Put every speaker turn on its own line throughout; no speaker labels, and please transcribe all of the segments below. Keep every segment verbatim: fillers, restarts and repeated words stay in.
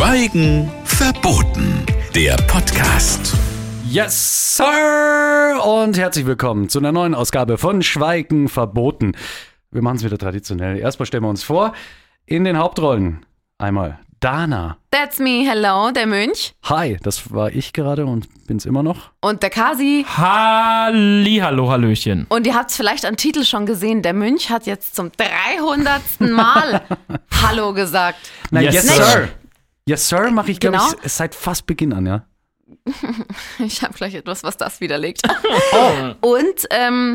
Schweigen verboten. Der Podcast.
Yes, Sir! Und herzlich willkommen zu einer neuen Ausgabe von Schweigen verboten. Wir machen es wieder traditionell. Erstmal stellen wir uns vor, in den Hauptrollen einmal Dana.
That's me, hello, der Mönch.
Hi, das war ich gerade und bin's immer noch.
Und der Kasi.
Hallihallo, Hallöchen.
Und ihr habt es vielleicht am Titel schon gesehen, der Mönch hat jetzt zum dreihundertsten Mal Hallo gesagt.
Na, yes,
Yes,
yes
Sir.
Sir. Yes, Sir mache ich, glaube
Genau.
ich, seit fast Beginn an, ja.
Ich habe vielleicht etwas, was das widerlegt. Und, ähm,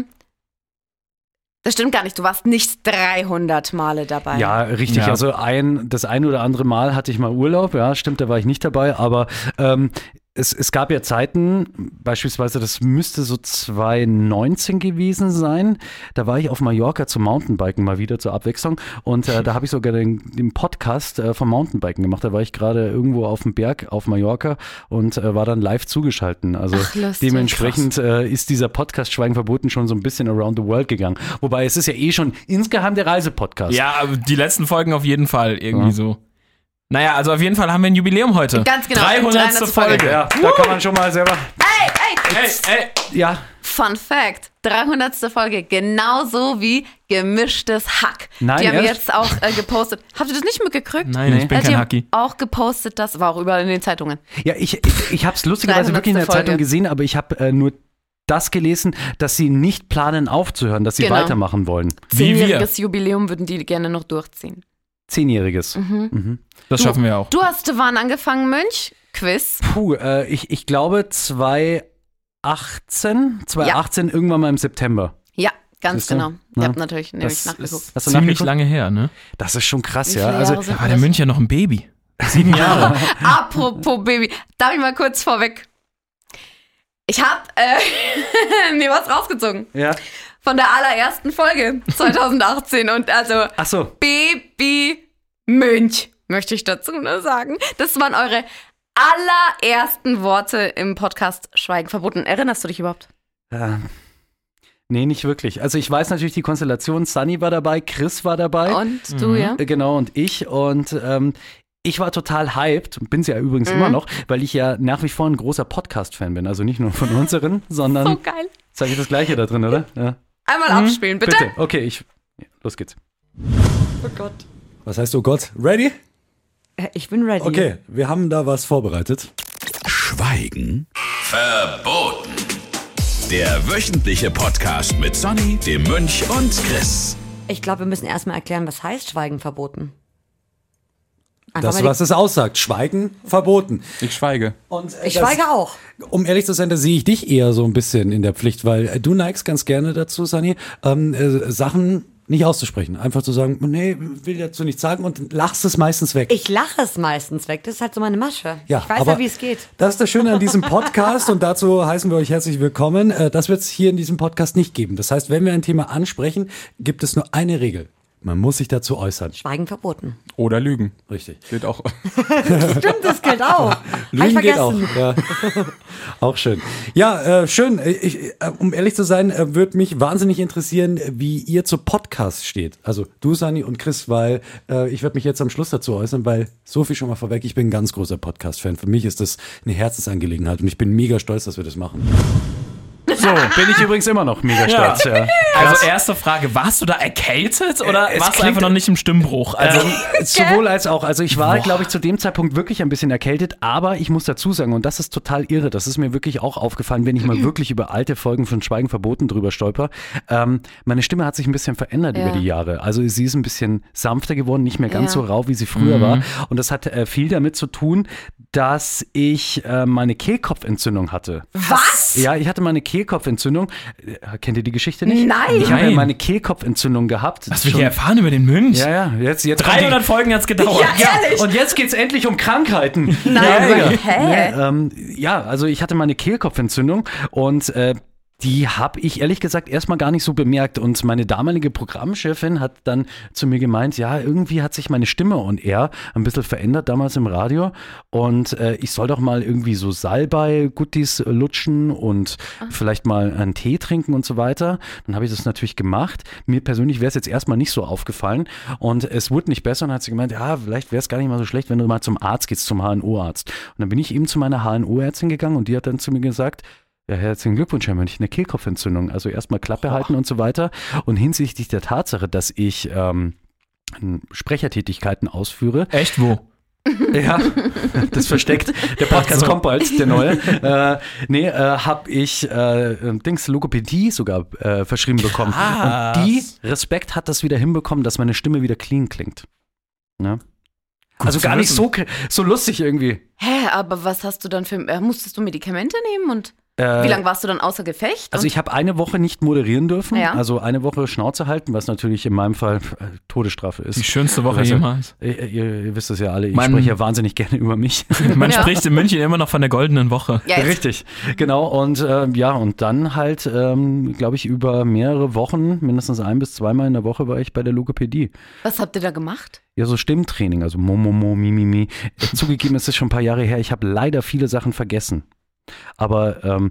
das stimmt gar nicht, du warst nicht dreihundert Male dabei.
Ja, richtig.
Ja.
Also ein, das ein oder andere Mal hatte ich mal Urlaub, ja, stimmt, da war ich nicht dabei, aber ähm, es, es gab ja Zeiten, beispielsweise, das müsste so zwanzig neunzehn gewesen sein, da war ich auf Mallorca zum Mountainbiken mal wieder zur Abwechslung und äh, da habe ich sogar den, den Podcast äh, vom Mountainbiken gemacht, da war ich gerade irgendwo auf dem Berg auf Mallorca und äh, war dann live zugeschalten, also
Ach, lustig.
dementsprechend äh, ist dieser Podcast Schweigen verboten schon so ein bisschen around the world gegangen, wobei es ist ja eh schon insgeheim der Reisepodcast.
Ja, aber die letzten Folgen auf jeden Fall irgendwie
Ja.
so. Naja, also auf jeden Fall haben wir ein Jubiläum heute.
Ganz genau.
dreihundertste
dreihundertste
Folge.
Folge.
Ja, da kann man schon mal selber.
Hey, hey,
Hey, hey.
Ja,
Fun Fact, dreihundertste Folge, genauso wie gemischtes Hack.
Nein,
die haben
echt?
jetzt auch äh, gepostet. Habt ihr das nicht mitgekriegt?
Nein,
Nee.
ich bin
Äh, die
kein
haben
Hacki.
auch gepostet, das war auch überall in den Zeitungen.
ja, ich, ich, ich habe es lustigerweise wirklich in der
dreihundertste
Zeitung
Folge.
gesehen, aber ich habe äh, nur das gelesen, dass sie nicht planen aufzuhören, dass sie
Genau.
weitermachen wollen.
Wie wir.
Zehnjähriges Jubiläum würden die gerne noch durchziehen.
Zehnjähriges. Mhm.
Das schaffen wir auch.
Du hast wann angefangen, Mönch? Quiz.
Puh, äh, ich, ich glaube zwanzig achtzehn, zwanzig achtzehn irgendwann mal im September.
Ja, ganz
Siehst du?
genau. Ich
Ja.
habe natürlich nämlich
Das
nachgeguckt.
ist, hast du
Ziemlich
nachgeguckt?
lange her, ne?
Das ist schon krass,
Wie
ja.
viele
Also,
Jahre sind
Da war der
das?
Mönch ja noch ein Baby. Sieben Jahre.
Apropos Baby, darf ich mal kurz vorweg? Ich habe äh, mir was rausgezogen
ja.
von der allerersten Folge zwanzig achtzehn und also
Ach so.
Baby Mönch, möchte ich dazu nur sagen. Das waren eure allerersten Worte im Podcast Schweigen verboten. Erinnerst du dich überhaupt?
Äh, nee, nicht wirklich. Also ich weiß natürlich die Konstellation, Sunny war dabei, Chris war dabei.
Und du, ja?
Äh, Genau, und ich. Und ähm, ich war total hyped, bin es ja übrigens
Mhm.
immer noch, weil ich ja nach wie vor ein großer Podcast-Fan bin. Also nicht nur von unseren, sondern,
So geil.
sage ich das Gleiche da drin, oder? Ja.
Einmal abspielen, bitte.
Bitte, okay, ich, ja, los geht's.
Oh Gott.
Was heißt, oh Gott, ready?
Ich bin ready.
Okay, wir haben da was vorbereitet.
Schweigen verboten. Der wöchentliche Podcast mit Sonny, dem Mönch und Chris.
Ich glaube, wir müssen erstmal erklären, was heißt Schweigen verboten. Einfach
Das,
mal die-
was es aussagt. Schweigen verboten.
Ich schweige.
Und, äh,
ich
das-
schweige auch.
Um ehrlich zu sein, da sehe ich dich eher so ein bisschen in der Pflicht, weil äh, du neigst ganz gerne dazu, Sunny, ähm, äh, Sachen nicht auszusprechen. Einfach zu sagen, nee, will dazu nichts sagen und lachst es meistens weg.
Ich lache es meistens weg. Das ist halt so meine Masche.
Ja,
ich weiß
aber
ja, wie es geht.
Das ist das Schöne an diesem Podcast und dazu heißen wir euch herzlich willkommen. Äh, Das wird es hier in diesem Podcast nicht geben. Das heißt, wenn wir ein Thema ansprechen, gibt es nur eine Regel. Man muss sich dazu äußern.
Schweigen verboten.
Oder lügen.
Richtig.
Geht auch.
Stimmt, das gilt auch. Hab ich
Lügen geht auch.
vergessen.
Ja. Auch schön. Ja, äh, schön. Ich, äh, um ehrlich zu sein, äh, würde mich wahnsinnig interessieren, wie ihr zu Podcasts steht. Also du, Sunny und Chris, weil äh, ich werde mich jetzt am Schluss dazu äußern, weil so viel schon mal vorweg, ich bin ein ganz großer Podcast-Fan. Für mich ist das eine Herzensangelegenheit und ich bin mega stolz, dass wir das machen.
So, bin ich übrigens immer noch mega stolz. Ja.
Also erste Frage, warst du da erkältet oder
Es
warst du
klingt-
einfach noch nicht im Stimmbruch? Also
Ähm, sowohl als auch. Also ich war, glaube ich, zu dem Zeitpunkt wirklich ein bisschen erkältet, aber ich muss dazu sagen, und das ist total irre, das ist mir wirklich auch aufgefallen, wenn ich mal wirklich über alte Folgen von Schweigen verboten drüber stolper. Ähm, meine Stimme hat sich ein bisschen verändert
Ja.
über die Jahre. Also sie ist ein bisschen sanfter geworden, nicht mehr ganz
Ja.
so rau, wie sie früher war. Und das hat äh, viel damit zu tun, dass ich äh, meine Kehlkopfentzündung hatte.
Was?
Ja, ich hatte meine Kehlkopfentzündung. Äh, Kennt ihr die Geschichte nicht?
Nein.
Ich habe ja
Nein.
meine Kehlkopfentzündung gehabt.
was wir
Schon-
hier erfahren über den Mönch?
Ja, ja, jetzt, jetzt kommt die-
dreihundert Folgen hat's gedauert.
Ja, ehrlich?
und jetzt geht's endlich um Krankheiten.
Nein,
ja,
aber
ja.
hä?
Nee, ähm, ja, also ich hatte meine Kehlkopfentzündung und äh, Die habe ich ehrlich gesagt erstmal gar nicht so bemerkt und meine damalige Programmchefin hat dann zu mir gemeint, ja, irgendwie hat sich meine Stimme und er ein bisschen verändert damals im Radio und äh, ich soll doch mal irgendwie so Salbei-Guttis lutschen und Ach. vielleicht mal einen Tee trinken und so weiter. Dann habe ich das natürlich gemacht. Mir persönlich wäre es jetzt erstmal nicht so aufgefallen und es wurde nicht besser und dann hat sie gemeint, ja, vielleicht wäre es gar nicht mal so schlecht, wenn du mal zum Arzt gehst, zum H N O-Arzt. Und dann bin ich eben zu meiner H N O-Ärztin gegangen und die hat dann zu mir gesagt, ja, herzlichen Glückwunsch, Herr Mönch, eine Kehlkopfentzündung. Also erstmal Klappe oh. halten und so weiter. Und hinsichtlich der Tatsache, dass ich ähm, Sprechertätigkeiten ausführe.
Echt, wo?
Ja, das versteckt. Der Podcast kommt bald, der neue. Äh, nee, äh, habe ich äh, Dings Logopädie sogar äh, verschrieben bekommen.
Krass.
Und die Respekt hat das wieder hinbekommen, dass meine Stimme wieder clean klingt. Ne? Also gar nicht so, so lustig irgendwie.
Hä, aber was hast du dann für, äh, musstest du Medikamente nehmen und
Äh,
wie lange warst du dann außer Gefecht?
Also ich habe eine Woche nicht moderieren dürfen,
Ja.
also eine Woche Schnauze halten, was natürlich in meinem Fall äh, Todesstrafe ist.
Die schönste Woche
Also,
jemals.
Ihr, ihr, ihr wisst es ja alle, ich
Man-
spreche ja wahnsinnig gerne über mich.
Man
Ja.
spricht in München immer noch von der goldenen Woche.
ja, jetzt,
Richtig, genau. Und äh, ja, und dann halt, ähm, glaube ich, über mehrere Wochen, mindestens ein bis zweimal in der Woche war ich bei der Logopädie.
was habt ihr da gemacht?
Ja, so Stimmtraining, also Mo, Mo, Mo, Mi, Mi, Mi. Äh, Zugegeben, es ist schon ein paar Jahre her, ich habe leider viele Sachen vergessen. Aber ähm,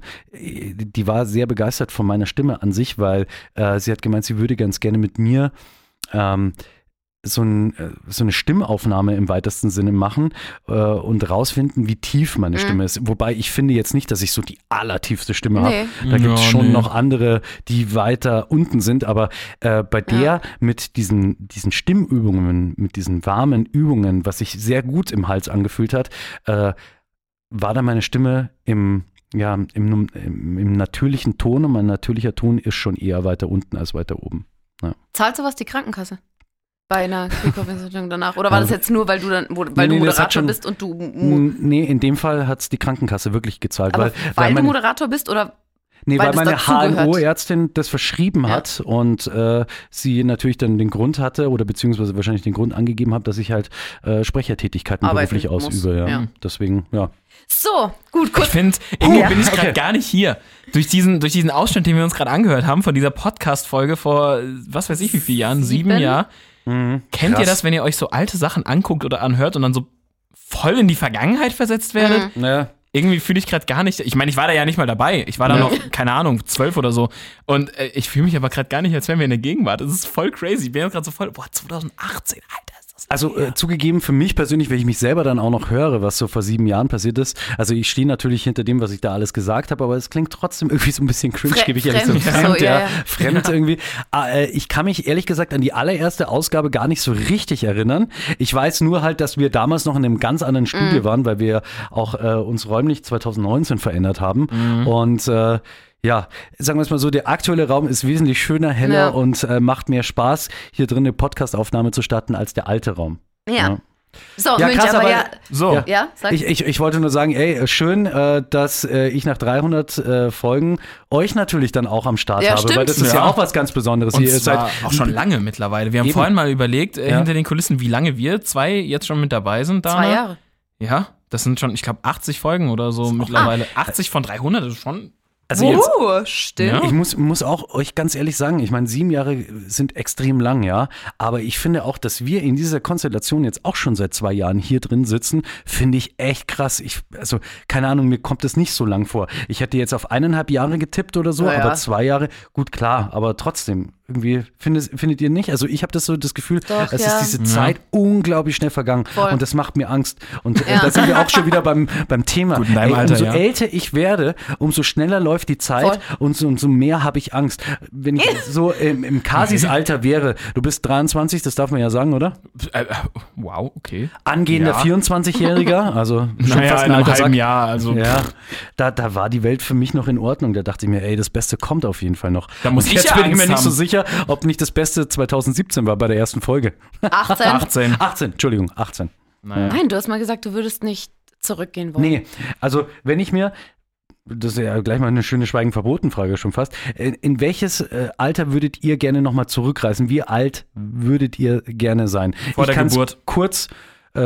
die war sehr begeistert von meiner Stimme an sich, weil äh, sie hat gemeint, sie würde ganz gerne mit mir ähm, so, ein, äh, so eine Stimmaufnahme im weitesten Sinne machen äh, und rausfinden, wie tief meine
Mhm.
Stimme ist. Wobei ich finde jetzt nicht, dass ich so die allertiefste Stimme habe.
Nee.
Da gibt es
Ja,
schon
nee.
noch andere, die weiter unten sind. Aber äh, bei der
Ja.
mit diesen, diesen Stimmübungen, mit diesen warmen Übungen, was sich sehr gut im Hals angefühlt hat, äh, war da meine Stimme im, ja, im, im, im natürlichen Ton und mein natürlicher Ton ist schon eher weiter unten als weiter oben.
Zahlst du was die Krankenkasse? Bei einer Kehlkopfentzündung danach? Oder war das jetzt nur, weil du dann, wo, weil
Nee,
du
nee, das hat
Moderator
schon-
bist und du, mu-
N- Nee, in dem Fall hat es die Krankenkasse wirklich gezahlt.
aber
weil,
weil,
weil
du
meine,
Moderator bist oder?
nee,
weil
weil
das
meine H N
dazugehört?
O-Ärztin das verschrieben
Ja.
hat und äh, sie natürlich dann den Grund hatte oder beziehungsweise wahrscheinlich den Grund angegeben hat, dass ich halt äh, Sprechertätigkeiten
Arbeiten
beruflich
muss,
ausübe. Ja.
ja.
Deswegen, ja.
So, gut,
Ich
kurz.
finde, irgendwie
Ja,
bin ich gerade
okay.
gar nicht hier. Durch diesen, durch diesen Ausschnitt, den wir uns gerade angehört haben, von dieser Podcast-Folge vor, was weiß ich, wie viele Jahren, sieben,
Sieben?
Jahren.
Mhm.
Kennt
Krass.
ihr das, wenn ihr euch so alte Sachen anguckt oder anhört und dann so voll in die Vergangenheit versetzt werdet?
Mhm.
Ja.
Irgendwie fühle ich gerade gar nicht, ich meine, ich war da ja nicht mal dabei. Ich war da
Ja.
noch, keine Ahnung, zwölf oder so. Und äh, ich fühle mich aber gerade gar nicht, als wären wir in der Gegenwart. Das ist voll crazy. Ich bin jetzt gerade so voll, boah, zwanzig achtzehn, Alter, ist das
Also äh, zugegeben, für mich persönlich, wenn ich mich selber dann auch noch höre, was so vor sieben Jahren passiert ist, also ich stehe natürlich hinter dem, was ich da alles gesagt habe, aber es klingt trotzdem irgendwie so ein bisschen cringe,
Fre-
gebe ich ehrlich so
fremd.
fremd,
So,
ja,
ja, ja.
fremd irgendwie. Ah, äh, ich kann mich ehrlich gesagt an die allererste Ausgabe gar nicht so richtig erinnern. Ich weiß nur halt, dass wir damals noch in einem ganz anderen Studio waren, weil wir auch äh, uns räumlich zwanzig neunzehn verändert haben und äh, ja, sagen wir es mal so, der aktuelle Raum ist wesentlich schöner, heller
Ja.
und äh, macht mehr Spaß, hier drin eine Podcast-Aufnahme zu starten, als der alte Raum.
Ja. So,
Ja,
Münch,
krass,
aber
aber-
ja.
So.
Ja.
Ja, sag.
Ich, ich, ich wollte nur sagen, ey, schön, äh, dass äh, ich nach dreihundert äh, Folgen euch natürlich dann auch am Start
Ja,
habe,
stimmt.
weil das ist ja,
Ja.
auch was ganz Besonderes.
Und
Ihr
zwar
seid
auch schon lange mittlerweile. Wir haben
Eben.
vorhin mal überlegt, äh,
Ja.
hinter den Kulissen, wie lange wir zwei jetzt schon mit dabei sind. Dana.
Zwei Jahre.
Ja, das sind schon, ich glaube, achtzig Folgen oder so mittlerweile. achtzig von dreihundert, das ist schon.
Also jetzt,
Uh, stimmt.
Ja.
ich muss, muss auch euch ganz ehrlich sagen, ich meine, sieben Jahre sind extrem lang, ja, aber ich finde auch, dass wir in dieser Konstellation jetzt auch schon seit zwei Jahren hier drin sitzen, finde ich echt krass. Ich, also, keine Ahnung, mir kommt es nicht so lang vor. Ich hätte jetzt auf eineinhalb Jahre getippt oder so,
Na ja.
aber zwei Jahre, gut, klar, aber trotzdem, irgendwie, findet, findet ihr nicht? Also ich habe das so das Gefühl,
Doch,
es
ja.
ist diese Zeit unglaublich schnell vergangen
Voll.
und das macht mir Angst. Und äh,
Ja.
da sind wir auch schon wieder beim, beim Thema.
Gut, in deinem
Ey,
Alter,
umso
ja.
älter ich werde, umso schneller läuft die Zeit
Voll.
und so, umso mehr habe ich Angst. Wenn ich so im, im Kasis Alter wäre, du bist dreiundzwanzig, das darf man ja sagen, oder?
Äh, äh, wow, okay.
Angehender
Ja.
vierundzwanzigjähriger, also schon
Naja,
fast ein
in einem
alter
halben
Sack.
Jahr, also.
Ja, da, da war die Welt für mich noch in Ordnung. Da dachte ich mir, ey, das Beste kommt auf jeden Fall noch.
Da muss
Und
ich
jetzt
ja
bin ich
Angst
mir nicht so
haben.
sicher, ob nicht das Beste zweitausendsiebzehn war bei der ersten Folge.
achtzehn.
achtzehn.
achtzehn, Entschuldigung, achtzehn.
Naja.
Nein, du hast mal gesagt, du würdest nicht zurückgehen wollen.
Nee, also wenn ich mir, das ist ja gleich mal eine schöne Schweigen-Verboten-Frage schon fast, in, in welches äh, Alter würdet ihr gerne nochmal zurückreisen? Wie alt würdet ihr gerne sein?
Vor
ich
der
kann's
Geburt.
kurz äh,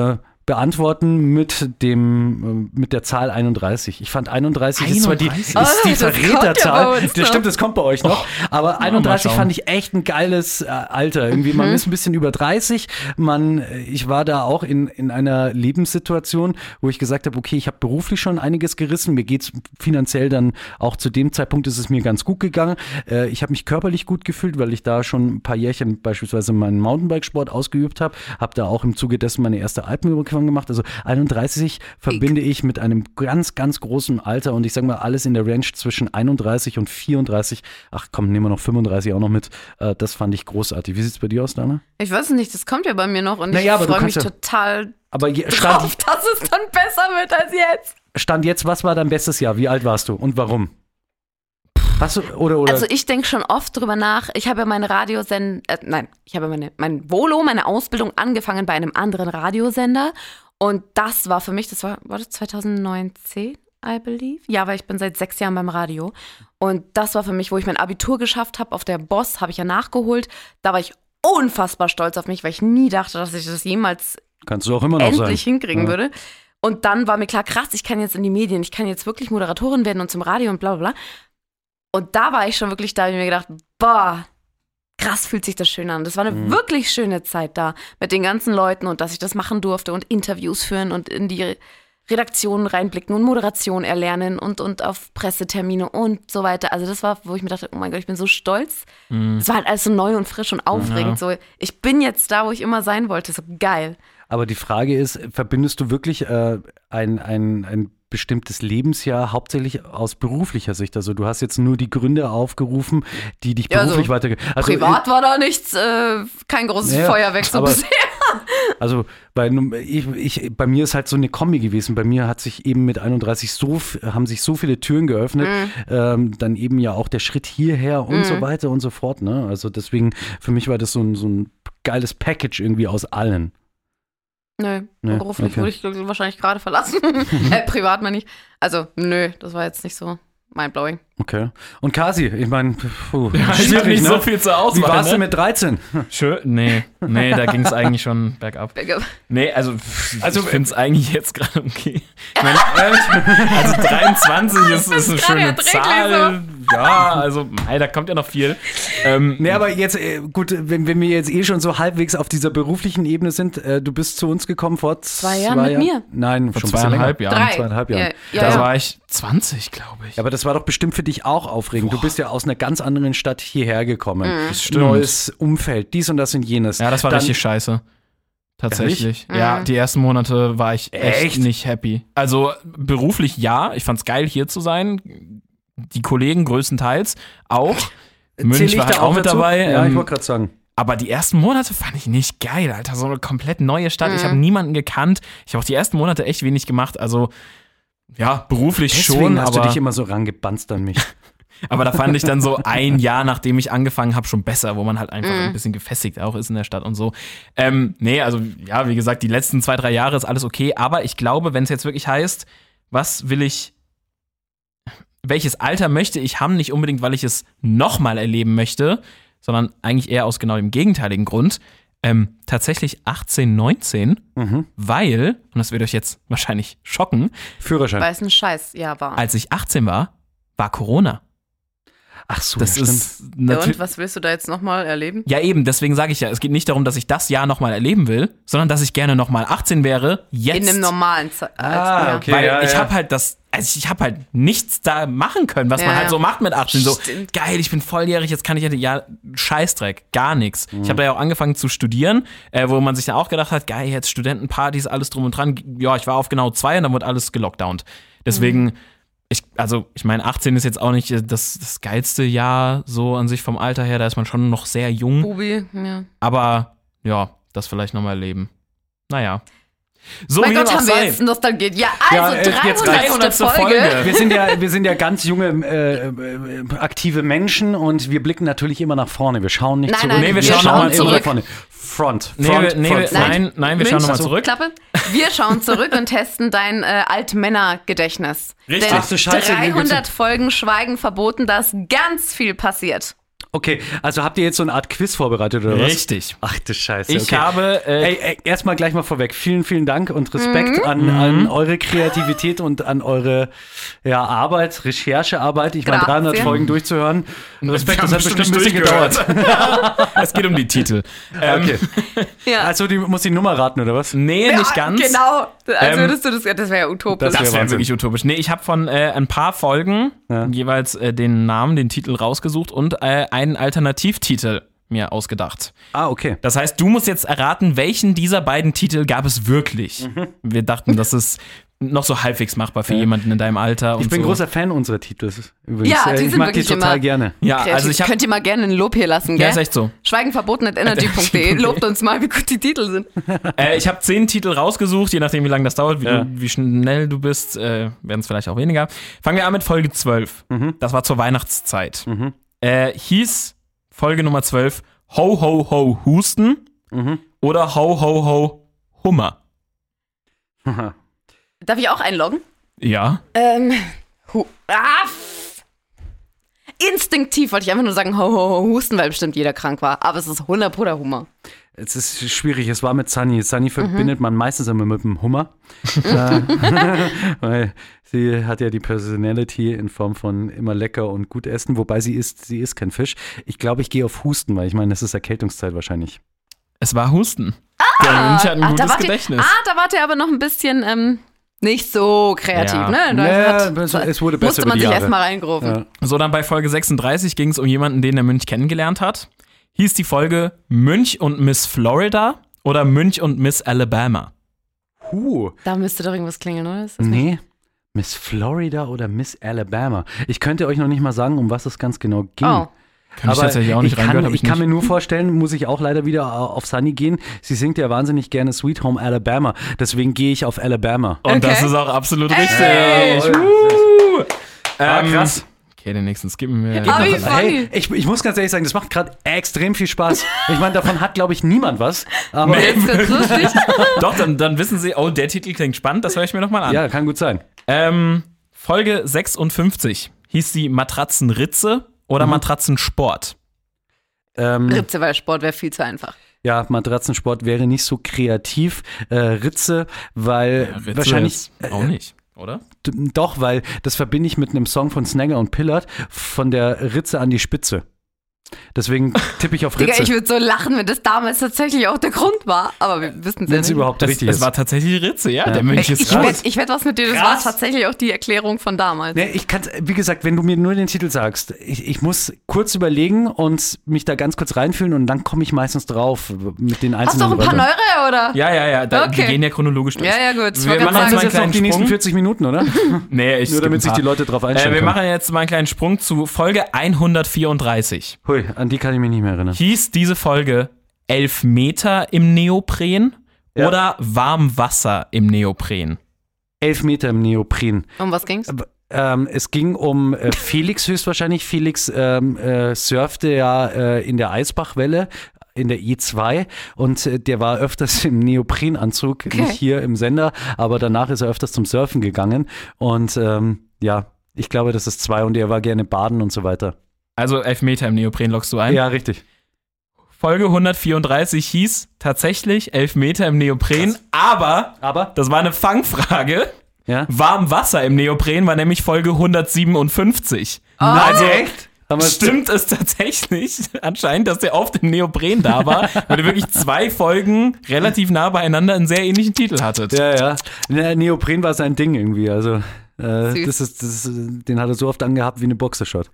beantworten mit dem mit der Zahl einunddreißig. Ich fand einunddreißig, ist zwar die, ist
Oh,
die
das kommt ja
Verräterzahl.
bei uns
Das
noch.
stimmt, das kommt bei euch noch. Aber einunddreißig
schauen.
fand ich echt ein geiles äh, Alter. Irgendwie, man ist ein bisschen über dreißig. Man, ich war da auch in, in einer Lebenssituation, wo ich gesagt habe, okay, ich habe beruflich schon einiges gerissen. Mir geht's finanziell dann auch zu dem Zeitpunkt ist es mir ganz gut gegangen. Äh, ich habe mich körperlich gut gefühlt, weil ich da schon ein paar Jährchen beispielsweise meinen Mountainbikesport ausgeübt habe. Habe da auch im Zuge dessen meine erste Alpenüberquerung gemacht. Also einunddreißig verbinde ich mit einem ganz, ganz großen Alter und ich sage mal alles in der Range zwischen einunddreißig und vierunddreißig. Ach komm, nehmen wir noch fünfunddreißig auch noch mit. Äh, das fand ich großartig. Wie sieht's bei dir aus, Dana?
Ich weiß nicht, das kommt ja bei mir noch und
Naja, aber
ich
du
freue mich
kannst ja-
total
Aber je-
drauf,
stand,
dass es dann besser wird als jetzt.
stand jetzt, was war dein bestes Jahr? Wie alt warst du und warum? Hast du, oder, oder?
Also ich denke schon oft drüber nach. Ich habe ja meine Radiosender, äh, nein, ich habe meine, mein Volo, meine Ausbildung angefangen bei einem anderen Radiosender. Und das war für mich, das war, war das zweitausendneunzehn, I believe? Ja, weil ich bin seit sechs Jahren beim Radio. Und das war für mich, wo ich mein Abitur geschafft habe. Auf der Boss habe ich ja nachgeholt. Da war ich unfassbar stolz auf mich, weil ich nie dachte, dass ich das jemals
Kannst du auch immer noch
endlich
sein.
hinkriegen
Ja.
würde. Und dann war mir klar, krass, ich kann jetzt in die Medien, ich kann jetzt wirklich Moderatorin werden und zum Radio und bla bla bla. Und da war ich schon wirklich da, hab ich mir gedacht, boah, krass fühlt sich das schön an. Das war eine
Mhm.
wirklich schöne Zeit da mit den ganzen Leuten und dass ich das machen durfte und Interviews führen und in die Redaktionen reinblicken und Moderation erlernen und, und auf Pressetermine und so weiter. Also das war, wo ich mir dachte, oh mein Gott, ich bin so stolz. Es war halt alles so neu und frisch und aufregend. So, ich bin jetzt da, wo ich immer sein wollte. So geil.
Aber die Frage ist, verbindest du wirklich äh, ein, ein, ein bestimmtes Lebensjahr hauptsächlich aus beruflicher Sicht? Also du hast jetzt nur die Gründe aufgerufen, die dich
Ja,
beruflich
also
weiter... Also,
Privat war da nichts, äh, kein großes
Ja,
Feuerwerk so
aber-
bisher.
Also bei, ich, ich, bei mir ist halt so eine Kombi gewesen. Bei mir hat sich eben mit einunddreißig so, f- haben sich so viele Türen geöffnet.
Mhm.
Ähm, dann eben ja auch der Schritt hierher und so weiter und so fort. Ne? Also deswegen, für mich war das so ein, so ein geiles Package irgendwie aus allen.
Nö,
Nee,
beruflich
okay.
wurde ich wahrscheinlich gerade verlassen. äh, privat meine ich. Also, nö, das war jetzt nicht so mindblowing.
Okay. Und Kasi, ich meine,
Ja, ich hab nicht so viel zur Auswahl.
Wie warst
ne?
du mit dreizehn?
Schön. Nee, nee, da ging es eigentlich schon bergab. Nee, also, also ich finde es eigentlich jetzt gerade okay. Ich meine, also dreiundzwanzig ist, ist eine
gerade
schöne
erträglich
Zahl. Ja, also, hey, da kommt ja noch viel. Ähm,
Nee, aber jetzt, äh, gut, wenn, wenn wir jetzt eh schon so halbwegs auf dieser beruflichen Ebene sind, äh, du bist zu uns gekommen vor zwei,
Zwei Jahren mit mir?
Nein,
Vor
schon ein bisschen
zweieinhalb
länger.
Jahren.
Drei.
Zweieinhalb Jahren.
Ja, ja,
da
ja.
war ich zwanzig, glaube ich.
Ja, aber das war doch bestimmt für dich auch aufregend. Du bist ja aus einer ganz anderen Stadt hierher gekommen.
Das stimmt.
Neues Umfeld, dies und das und jenes.
Ja, das war
Dann,
richtig scheiße. Tatsächlich.
Ehrlich?
Ja,
Mhm.
die ersten Monate war ich echt,
Echt?
nicht happy. Also beruflich ja, ich fand's geil hier zu sein. Die Kollegen größtenteils auch.
Zähl
Münch
ich
war halt
da
auch mit
dazu?
dabei.
Ja, ich
ähm,
wollte gerade sagen.
aber die ersten Monate fand ich nicht geil, Alter. So eine komplett neue Stadt. Ich habe niemanden gekannt. Ich habe auch die ersten Monate echt wenig gemacht. Also ja, beruflich
Deswegen
schon,
hast
aber,
du dich immer so rangebanzt an mich.
aber da fand ich dann so ein Jahr, nachdem ich angefangen habe, schon besser, wo man halt einfach ein bisschen gefestigt auch ist in der Stadt und so. Ähm, nee, also ja, wie gesagt, die letzten zwei, drei Jahre ist alles okay. Aber ich glaube, wenn es jetzt wirklich heißt, was will ich, welches Alter möchte ich haben, nicht unbedingt, weil ich es nochmal erleben möchte, sondern eigentlich eher aus genau dem gegenteiligen Grund. Ähm, tatsächlich achtzehn, neunzehn,
Mhm.
weil, und das wird euch jetzt wahrscheinlich schocken,
Führerschein.
Weil es ein Scheiß ja war.
als ich achtzehn war, war Corona.
Ach so,
Das
ja, stimmt.
ist
Ja,
natürlich.
und was willst du da jetzt nochmal erleben?
Ja, eben, deswegen sage ich ja, es geht nicht darum, dass ich das Jahr nochmal erleben will, sondern dass ich gerne nochmal achtzehn wäre, jetzt.
In einem normalen Ze
Ah,
ja.
okay.
Weil
ja,
ich
ja.
habe halt das, also ich habe halt nichts da machen können, was
Ja,
man halt
ja.
so macht mit achtzehn. So,
Stimmt.
geil, ich bin volljährig, jetzt kann ich ja, ja Scheißdreck, gar nichts. Ich habe da ja auch angefangen zu studieren, äh, wo man sich dann auch gedacht hat, geil, jetzt Studentenpartys, alles drum und dran. Ja, ich war auf genau zwei und dann wurde alles gelockdownt. Deswegen,
Mhm.
ich, also ich meine, achtzehn ist jetzt auch nicht äh, das, das geilste Jahr so an sich vom Alter her, da ist man schon noch sehr jung.
Bubi, ja.
Aber ja, das vielleicht nochmal erleben. Naja. So
Mein
wie
Gott,
dem auch
haben wir
sei.
jetzt Nostalgie. Ja,
Ja,
also
äh, jetzt
dreihundertste
dreihundertste
Folge.
Folge.
Wir sind ja, wir sind ja ganz junge, äh, äh, aktive Menschen und wir blicken natürlich immer nach vorne. Wir schauen nicht
Nein,
zurück.
nein,
Nee, wir
wir
schauen
schauen
noch mal
immer
zurück.
nach vorne. Front,
Nee,
Front,
wir, nee,
Front,
wir,
Front.
nein, nein, wir schauen
Münch,
nochmal
also,
zurück.
Klappe. Wir schauen zurück und testen dein äh, Altmännergedächtnis.
Richtig.
Denn
Ach du Scheiße, wie gibt's
dreihundert Folgen Schweigen verboten, da ist ganz viel passiert.
Okay, also habt ihr jetzt so eine Art Quiz vorbereitet oder was?
Richtig.
Ach du Scheiße.
Ich
okay.
habe. Äh,
Ey, ey, erstmal gleich mal vorweg. Vielen, vielen Dank und Respekt mhm. an, an eure Kreativität und an eure ja, Arbeit, Recherchearbeit. Ich meine, dreihundert Folgen durchzuhören. Respekt, das hat bestimmt ein bisschen gedauert.
Es geht um die Titel. Ähm,
okay.
Ja.
Also, du musst die Nummer raten, oder was?
Nee,
ja,
nicht ganz.
Genau. Also
Ähm,
würdest du das, das wäre ja utopisch.
das
Das
wär
wäre
Wahnsinn.
wirklich utopisch. Nee, ich habe von äh, ein paar Folgen
Ja.
jeweils äh, den Namen, den Titel rausgesucht und äh, einen Alternativtitel mir ausgedacht.
Ah, okay.
Das heißt, du musst jetzt erraten, welchen dieser beiden Titel gab es wirklich.
Mhm.
Wir dachten, das ist noch so halbwegs machbar für
Ja.
jemanden in deinem Alter.
Ich
und
bin
so.
großer Fan unserer Titel. Übrigens.
Ja, die
ich
sind
mag die
wirklich
total
immer-
gerne.
Ja,
Kreativ.
also ich habe.
Könnt ihr mal gerne ein Lob hier lassen, gell?
Ja, ist echt so.
Schweigenverboten at energy punkt de. Lobt uns mal, wie gut die Titel sind.
Äh, ich habe zehn Titel rausgesucht, je nachdem, wie lange das dauert, wie,
Ja.
du, wie schnell du bist, äh, werden es vielleicht auch weniger. Fangen wir an mit Folge zwölf.
Mhm.
Das war zur Weihnachtszeit.
Mhm.
Äh, hieß Folge Nummer zwölf Ho, ho, ho, Husten
Mhm.
oder Ho, ho, ho, Hummer.
Darf ich auch einloggen?
Ja.
Ähm, hu ah, f- instinktiv wollte ich einfach nur sagen, ho, ho, ho, husten, weil bestimmt jeder krank war. Aber es ist hundert Pro der Hummer.
Es ist schwierig, es war mit Sunny. Sunny verbindet man meistens immer mit dem Hummer. äh, weil sie hat ja die Personality in Form von immer lecker und gut essen, wobei sie isst, sie isst kein Fisch. Ich glaube, ich gehe auf Husten, weil ich meine, das ist Erkältungszeit wahrscheinlich.
Es war Husten. Der Mönch hat ein
Ah,
gutes
da wart ihr,
Gedächtnis.
ah, da wart ihr aber noch ein bisschen ähm, nicht so kreativ,
Ja.
ne? Da
Ja,
hat-
es- es wurde besser
musste
über
man
die
sich
Jahre.
erstmal reingrufen.
Ja.
So, dann bei Folge sechsunddreißig ging es um jemanden, den der Mönch kennengelernt hat. Hieß die Folge Mönch und Miss Florida oder Mönch und Miss Alabama?
Huh.
Da müsste doch irgendwas klingeln, oder? Ist das nicht?
Nee. Miss Florida oder Miss Alabama. Ich könnte euch noch nicht mal sagen, um was es ganz genau ging.
Oh.
Kann ich
Aber
tatsächlich auch nicht
ich kann,
reingehört, hab
ich
ich
kann
nicht.
mir nur vorstellen, muss ich auch leider wieder auf Sunny gehen. Sie singt ja wahnsinnig gerne Sweet Home Alabama. Deswegen gehe ich auf Alabama.
Und
Okay.
das ist auch absolut richtig.
Ey.
Woo.
Ah,
Ähm,
krass.
Okay, den nächsten skippen wir.
Ah, wie
Hey,
funny.
ich, ich muss ganz ehrlich sagen, das macht gerade extrem viel Spaß. Ich meine, davon hat, glaube ich, niemand was. Aber
Nee.
Ist das lustig?
Doch, dann, dann wissen Sie, oh, der Titel klingt spannend, das höre ich mir nochmal an.
ja, kann gut sein.
Ähm, Folge sechsundfünfzig hieß die Matratzenritze oder
Mhm.
Matratzensport?
Ähm,
Ritze, weil Sport wäre viel zu einfach.
ja, Matratzensport wäre nicht so kreativ. Äh, Ritze, weil
Ja, Ritze
wahrscheinlich
jetzt auch nicht, oder?
D- Doch, weil das verbinde ich mit einem Song von Snagger und Pillard von der Ritze an die Spitze. Deswegen tippe ich auf
Digga,
Ritze.
ich würde so lachen, wenn das damals tatsächlich auch der Grund war. Aber wir wissen es ja
Wenn es
nicht.
überhaupt
Das,
richtig
das
ist.
war tatsächlich Ritze, ja. Der
Ja.
Mönch
Ich,
ist
ich
raus.
wette ich wett was mit dir, das
Krass.
war tatsächlich auch die Erklärung von damals.
Nee, ich kann, wie gesagt, wenn du mir nur den Titel sagst, ich, ich muss kurz überlegen und mich da ganz kurz reinfühlen und dann komme ich meistens drauf mit den
Hast du
einzelnen
auch ein paar
Wörtern.
Neue, oder?
Ja, ja, ja. Da,
Okay.
Wir gehen ja chronologisch durch.
Ja, ja, gut. Ich
Wir
wollte
machen
gerade
jetzt
sagen,
mal
Das
einen
ist jetzt noch
kleinen
die nächsten
Sprung.
vierzig Minuten, oder?
Nee, ich
Nur
skippe
damit
ein
sich
paar.
die Leute drauf
Äh,
einstellen
wir
können.
machen jetzt mal einen kleinen Sprung zu Folge hundertvierunddreißig.
Hui, an die kann ich mich nicht mehr erinnern.
Hieß diese Folge Elfmeter im Neopren
Ja.
oder Warmwasser im Neopren?
Elf Meter im Neopren.
um was ging's?
Ähm, es ging um äh, Felix höchstwahrscheinlich. Felix ähm, äh, surfte ja äh, in der Eisbachwelle in der E zwei und äh, der war öfters im Neoprenanzug,
Okay.
nicht hier im Sender, aber danach ist er öfters zum Surfen gegangen und ähm, ja, ich glaube, das ist zwei und er war gerne baden und so weiter.
Also Elfmeter im Neopren lockst du ein.
Ja, richtig.
Folge hundertvierunddreißig hieß tatsächlich Elfmeter im Neopren, aber
Aber?
das war eine Fangfrage.
Ja.
Warmwasser im Neopren war nämlich Folge hundertsiebenundfünfzig. Also
echt? Haben wir-
stimmt es tatsächlich anscheinend, dass der oft im Neopren da war, weil ihr wirklich zwei Folgen relativ nah beieinander einen sehr ähnlichen Titel hattet.
Ja, ja. Ne, Neopren war sein Ding irgendwie. Also, äh,
Süß.
das ist, das ist, den hat er so oft angehabt wie eine Boxershot.